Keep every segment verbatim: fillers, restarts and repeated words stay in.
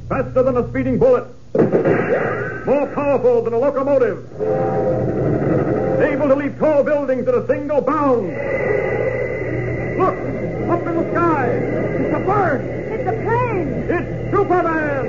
faster than a speeding bullet, more powerful than a locomotive, able to leap tall buildings at a single bound. Look, up in the sky. It's a bird. It's a plane. It's Superman.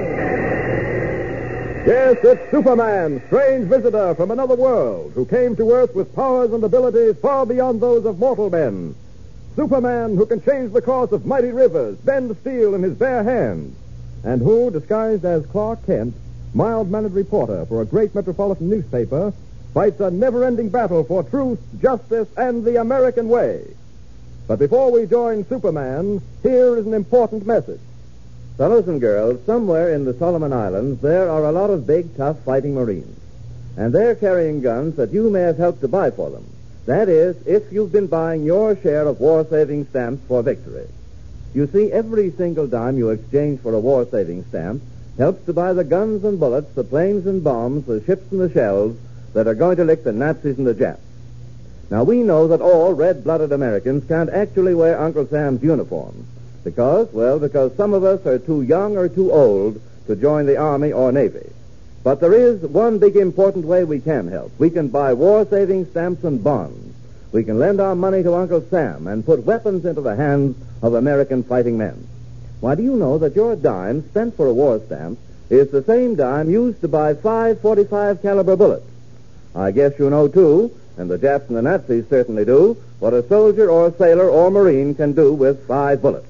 Yes, it's Superman, strange visitor from another world, who came to Earth with powers and abilities far beyond those of mortal men. Superman, who can change the course of mighty rivers, bend steel in his bare hands, and who, disguised as Clark Kent, mild-mannered reporter for a great metropolitan newspaper, fights a never-ending battle for truth, justice, and the American way. But before we join Superman, here is an important message. Fellows and girls, somewhere in the Solomon Islands, there are a lot of big, tough fighting Marines. And they're carrying guns that you may have helped to buy for them. That is, if you've been buying your share of war-saving stamps for victory. You see, every single dime you exchange for a war-saving stamp helps to buy the guns and bullets, the planes and bombs, the ships and the shells that are going to lick the Nazis and the Japs. Now, we know that all red-blooded Americans can't actually wear Uncle Sam's uniform. Because, well, because some of us are too young or too old to join the Army or Navy. But there is one big important way we can help. We can buy war-saving stamps and bonds. We can lend our money to Uncle Sam and put weapons into the hands of American fighting men. Why, do you know that your dime spent for a war stamp is the same dime used to buy five forty-five caliber bullets? I guess you know, too, and the Japs and the Nazis certainly do, what a soldier or a sailor or Marine can do with five bullets.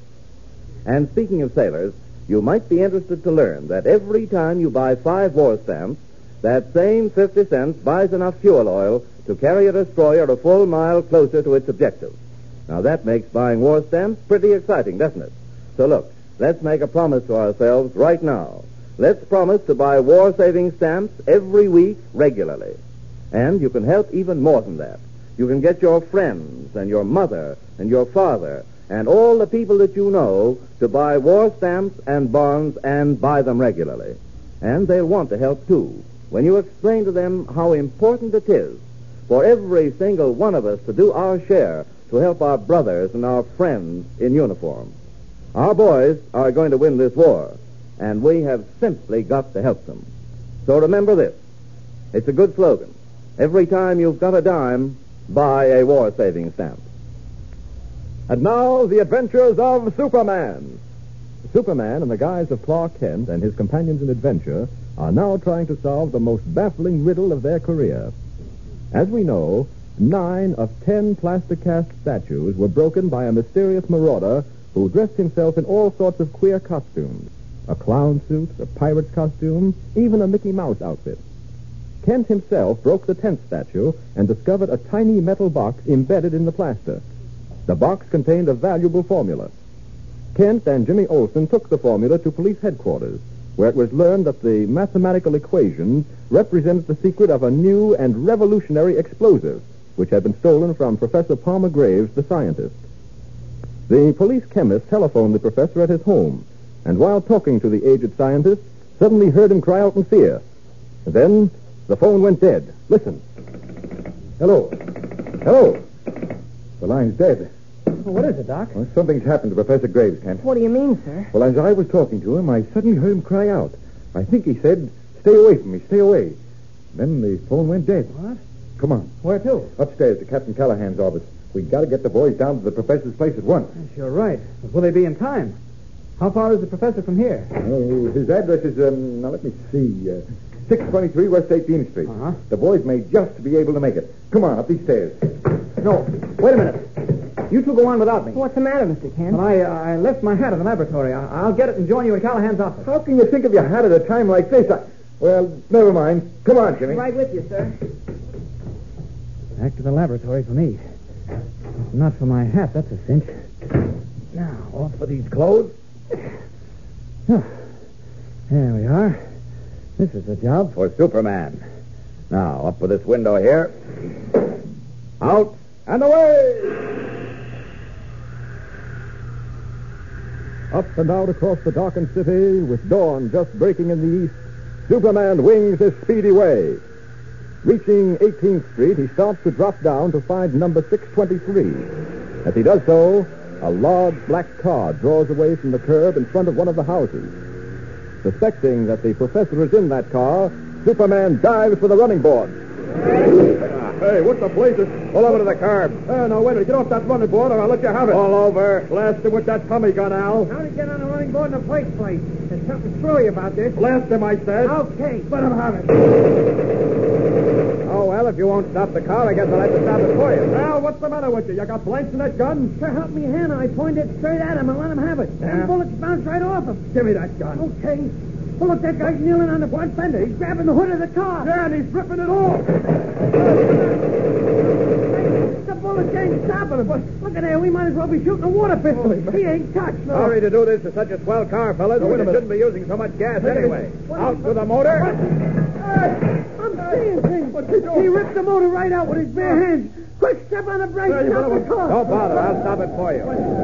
And speaking of sailors, you might be interested to learn that every time you buy five war stamps, that same fifty cents buys enough fuel oil to carry a destroyer a full mile closer to its objective. Now, that makes buying war stamps pretty exciting, doesn't it? So, look, let's make a promise to ourselves right now. Let's promise to buy war-saving stamps every week regularly. And you can help even more than that. You can get your friends and your mother and your father and all the people that you know to buy war stamps and bonds and buy them regularly. And they'll want to help, too, when you explain to them how important it is for every single one of us to do our share to help our brothers and our friends in uniform. Our boys are going to win this war, and we have simply got to help them. So remember this. It's a good slogan. Every time you've got a dime, buy a war-saving stamp. And now, the adventures of Superman. Superman, in the guise of Clark Kent and his companions in adventure, are now trying to solve the most baffling riddle of their career. As we know, nine of ten plaster cast statues were broken by a mysterious marauder who dressed himself in all sorts of queer costumes. A clown suit, a pirate's costume, even a Mickey Mouse outfit. Kent himself broke the tenth statue and discovered a tiny metal box embedded in the plaster. The box contained a valuable formula. Kent and Jimmy Olsen took the formula to police headquarters, where it was learned that the mathematical equation represents the secret of a new and revolutionary explosive, which had been stolen from Professor Palmer Graves, the scientist. The police chemist telephoned the professor at his home, and while talking to the aged scientist, suddenly heard him cry out in fear. And then the phone went dead. Listen. Hello. Hello. The line's dead. Well, what is it, Doc? Well, something's happened to Professor Graves, Kent. What do you mean, sir? Well, as I was talking to him, I suddenly heard him cry out. I think he said, "Stay away from me, stay away." Then the phone went dead. What? Come on. Where to? Upstairs to Captain Callahan's office. We've got to get the boys down to the professor's place at once. Yes, you're right. But will they be in time? How far is the professor from here? Oh, his address is, um, now let me see, uh, six twenty-three West eighteenth Street. Uh-huh. The boys may just be able to make it. Come on, up these stairs. No, wait a minute. You two go on without me. What's the matter, Mister Kent? Well, I, uh, I left my hat in the laboratory. I, I'll get it and join you in Callahan's office. How can you think of your hat at a time like this? I... Well, never mind. Come on, Jimmy. Right with you, sir. Back to the laboratory for me. Not for my hat, that's a cinch. Now, off for these clothes. Oh, there we are. This is the job. For Superman. Now, up with this window here. Out and away! Up and out across the darkened city, with dawn just breaking in the east, Superman wings his speedy way. Reaching eighteenth Street, he starts to drop down to find number six twenty-three. As he does so, a large black car draws away from the curb in front of one of the houses. Suspecting that the professor is in that car, Superman dives for the running board. Hey, what's the blazes? Pull over to the curb. Uh, no, wait a minute. Get off that running board or I'll let you have it. Pull over. Blast him with that Tommy gun, Al. How did you get on the running board in the first place? There's something screwy about this. Blast him, I said. Okay, let him have it. Oh, well, if you won't stop the car, I guess I'll have to stop it for you. Al, what's the matter with you? You got blanks in that gun? Sure help me, Hannah. I pointed it straight at him and let him have it. Yeah. Them bullets bounced right off him. Give me that gun. Okay. Well, look, that guy's kneeling on the front fender. He's grabbing the hood of the car. Yeah, and he's ripping it off. The bullets ain't stopping him. But look at there. We might as well be shooting a water pistol. He ain't touched. No. Sorry to do this to such a swell car, fellas, No, wait but a you minute. shouldn't be using so much gas Hey, anyway. what- Out with the motor. Hey, I'm seeing things. What's he doing? He ripped the motor right out with his bare hands. Quick, step on the brakes. Yeah, you Stop better- the car. Don't bother. I'll stop it for you.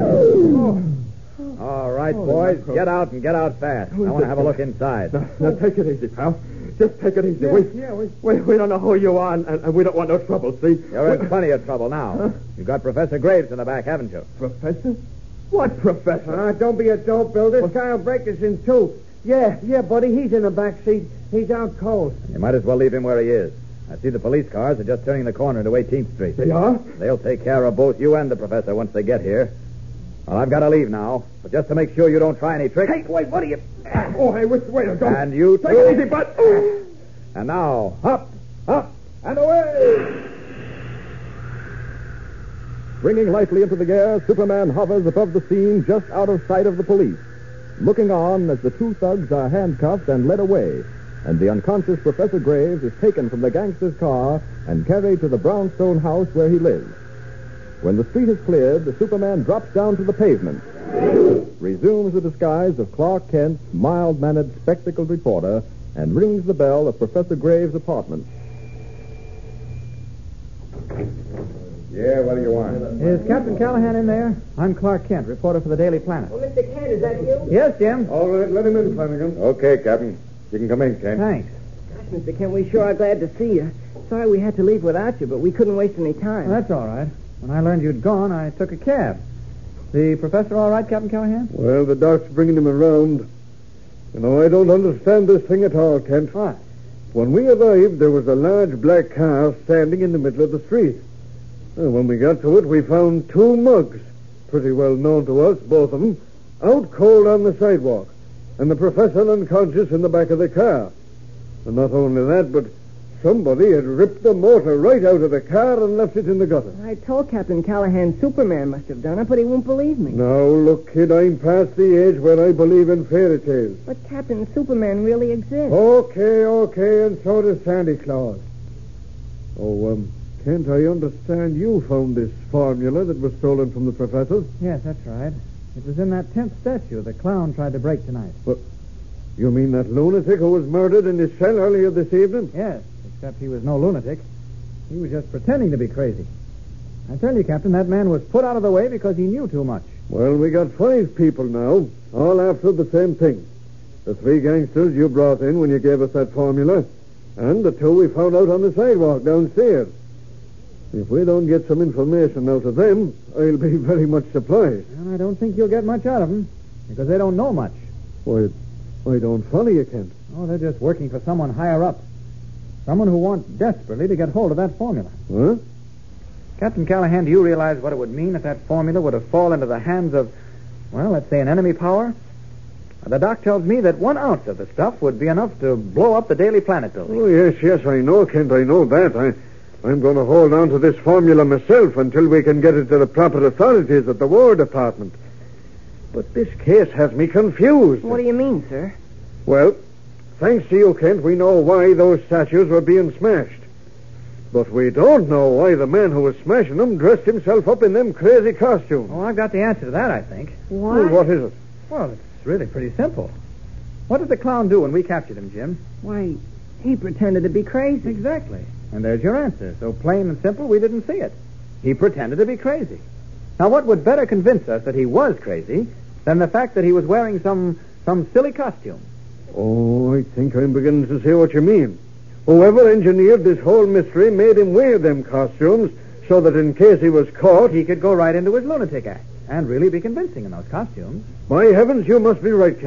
All right, boys. Get out and get out fast. I want to have a look inside. Now, now, take it easy, pal. Just take it easy. Yeah, we, yeah, we- we, we don't know who you are, and, and we don't want no trouble, see? You're in We- plenty of trouble now. You've got Professor Graves in the back, haven't you? Professor? What professor? Ah, don't be a dope, Bill. This guy will break us in two. Yeah, yeah, buddy. He's in the back seat. He's out cold. You might as well leave him where he is. I see the police cars are just turning the corner into eighteenth Street. They are? They'll take care of both you and the professor once they get here. Well, I've got to leave now, but just to make sure you don't try any tricks. Hey, wait, what are you... Oh, hey, wait, wait, don't... And you Take too. it easy, bud. Oh. And now, up, up, and away! Springing lightly into the air, Superman hovers above the scene just out of sight of the police, looking on as the two thugs are handcuffed and led away, and the unconscious Professor Graves is taken from the gangster's car and carried to the brownstone house where he lives. When the street is cleared, the Superman drops down to the pavement, resumes the disguise of Clark Kent's mild-mannered, spectacled reporter, and rings the bell of Professor Graves' apartment. Yeah, what do you want? Is Captain Callahan in there? I'm Clark Kent, reporter for the Daily Planet. Well, Mister Kent, is that you? Yes, Jim. All right, let him in, Flanagan. Okay, Captain. You can come in, Kent. Thanks. Gosh, Mister Kent, we sure are glad to see you. Sorry we had to leave without you, but we couldn't waste any time. Well, that's all right. When I learned you'd gone, I took a cab. The professor all right, Captain Callahan? Well, the doc's bringing him around. You know, I don't understand this thing at all, Kent. What? When we arrived, there was a large black car standing in the middle of the street. Well, when we got to it, we found two mugs, pretty well known to us, both of them, out cold on the sidewalk, and the professor unconscious in the back of the car. And not only that, but somebody had ripped the motor right out of the car and left it in the gutter. I told Captain Callahan Superman must have done it, but he won't believe me. Now, look, kid, I'm past the age where I believe in fairy tales. But Captain Superman really exists. Okay, okay, and so does Santa Claus. Oh, um, Kent, I understand you found this formula that was stolen from the professor. Yes, that's right. It was in that tenth statue the clown tried to break tonight. You mean that lunatic who was murdered in his cell earlier this evening? Yes, except he was no lunatic. He was just pretending to be crazy. I tell you, Captain, that man was put out of the way because he knew too much. Well, we got five people now, all after the same thing. The three gangsters you brought in when you gave us that formula, and the two we found out on the sidewalk downstairs. If we don't get some information out of them, I'll be very much surprised. And I don't think you'll get much out of them, because they don't know much. Why, I don't follow you, Kent. Oh, they're just working for someone higher up. Someone who wants desperately to get hold of that formula. Huh? Captain Callahan, do you realize what it would mean if that formula were to fall into the hands of, well, let's say an enemy power? The doc tells me that one ounce of the stuff would be enough to blow up the Daily Planet building. Oh, yes, yes, I know, Kent, I know that. I, I'm going to hold on to this formula myself until we can get it to the proper authorities at the War Department. But this case has me confused. What do you mean, sir? Well, thanks to you, Kent, we know why those statues were being smashed. But we don't know why the man who was smashing them dressed himself up in them crazy costumes. Oh, I've got the answer to that, I think. Well, what is it? Well, it's really pretty simple. What did the clown do when we captured him, Jim? Why, he pretended to be crazy. Exactly. And there's your answer. So plain and simple, we didn't see it. He pretended to be crazy. Now, what would better convince us that he was crazy than the fact that he was wearing some some silly costume? Oh, I think I'm beginning to see what you mean. Whoever engineered this whole mystery made him wear them costumes so that in case he was caught... He could go right into his lunatic act and really be convincing in those costumes. By heavens, you must be right, Kent.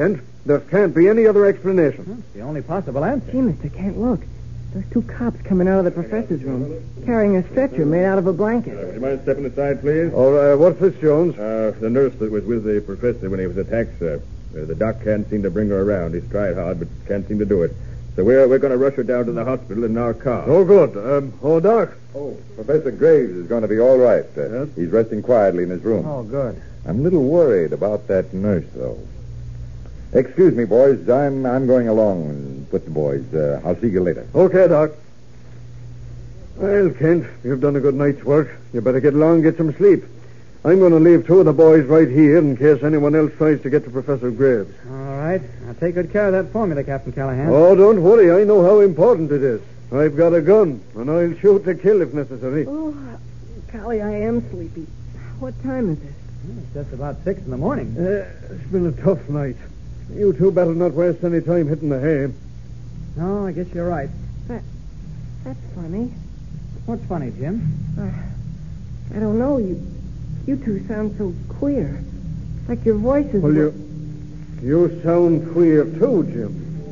There can't be any other explanation. That's the only possible answer. Gee, Mister Kent, look. There's two cops coming out of the professor's room, carrying a stretcher made out of a blanket. Uh, would you mind stepping aside, please? Oh, uh, what's this, Jones? Uh, the nurse that was with the professor when he was attacked, sir. Uh, the doc can't seem to bring her around. He's tried hard, but can't seem to do it. So we're we're going to rush her down to the hospital in our car. Oh, good. Um, oh, Doc. Oh, Professor Graves is going to be all right. Uh, Yes? He's resting quietly in his room. Oh, good. I'm a little worried about that nurse, though. Excuse me, boys. I'm I'm going along with the boys. Uh, I'll see you later. Okay, Doc. Well, Kent, you've done a good night's work. You better get along and get some sleep. I'm going to leave two of the boys right here in case anyone else tries to get to Professor Graves. All right. I'll take good care of that formula, Captain Callahan. Oh, don't worry. I know how important it is. I've got a gun, and I'll shoot to kill if necessary. Oh, golly, I am sleepy. What time is it? It's just about six in the morning. Uh, it's been a tough night. You two better not waste any time hitting the hay. No, I guess you're right. That, that's funny. What's funny, Jim? Uh, I don't know. You you two sound so queer. Like your voices Well, were... you... You sound queer, too, Jim.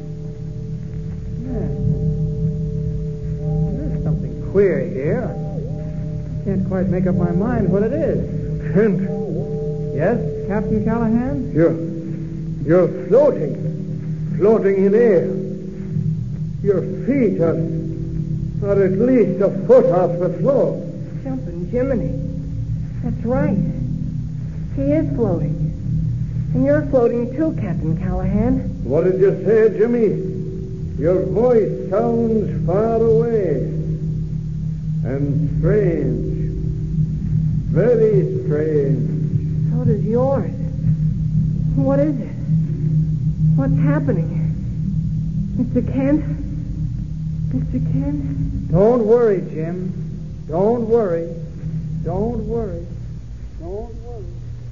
Yeah. There's something queer here. I can't quite make up my mind what it is. Kent, Yes, Captain Callahan? you're... You're floating. Floating in air. Your feet are... are at least a foot off the floor. Jumping Jiminy. That's right. He is floating. And you're floating too, Captain Callahan. What did you say, Jimmy? Your voice sounds far away. And strange. Very strange. So does yours. What is it? What's happening? Mister Kent? Mister Kent? Don't worry, Jim. Don't worry. Don't worry. Don't worry.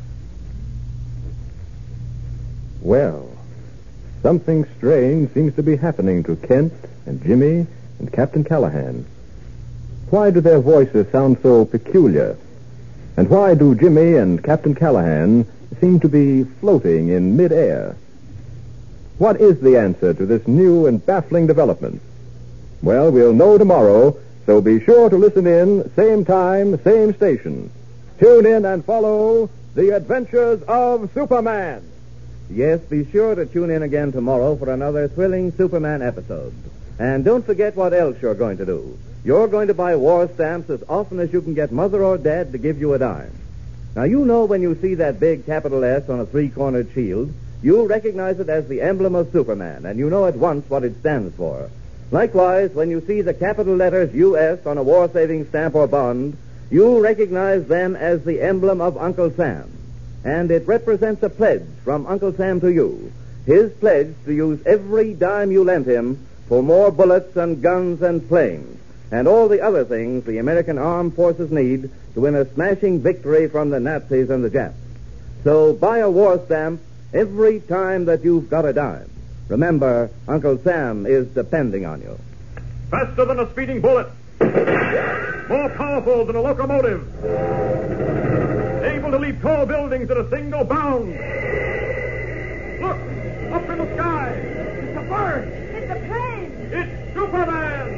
Well, something strange seems to be happening to Kent and Jimmy and Captain Callahan. Why do their voices sound so peculiar? And why do Jimmy and Captain Callahan seem to be floating in midair? What is the answer to this new and baffling development? Well, we'll know tomorrow, so be sure to listen in, same time, same station. Tune in and follow The Adventures of Superman. Yes, be sure to tune in again tomorrow for another thrilling Superman episode. And don't forget what else you're going to do. You're going to buy war stamps as often as you can get Mother or Dad to give you a dime. Now, you know when you see that big capital S on a three-cornered shield, you'll recognize it as the emblem of Superman, and you know at once what it stands for. Likewise, when you see the capital letters U S on a war-saving stamp or bond, you'll recognize them as the emblem of Uncle Sam. And it represents a pledge from Uncle Sam to you, his pledge to use every dime you lent him for more bullets and guns and planes, and all the other things the American armed forces need to win a smashing victory from the Nazis and the Japs. So buy a war stamp every time that you've got a dime. Remember, Uncle Sam is depending on you. Faster than a speeding bullet. More powerful than a locomotive. Able to leap tall buildings at a single bound. Look, up in the sky. It's a bird. It's a plane. It's Superman.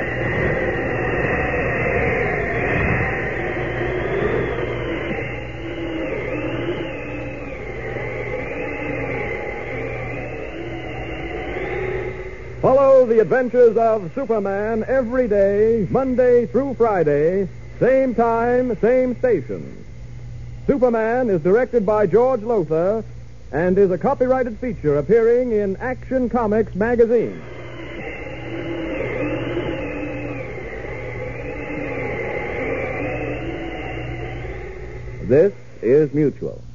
Follow the adventures of Superman every day, Monday through Friday, same time, same station. Superman is directed by George Lothar and is a copyrighted feature appearing in Action Comics magazine. This is Mutual.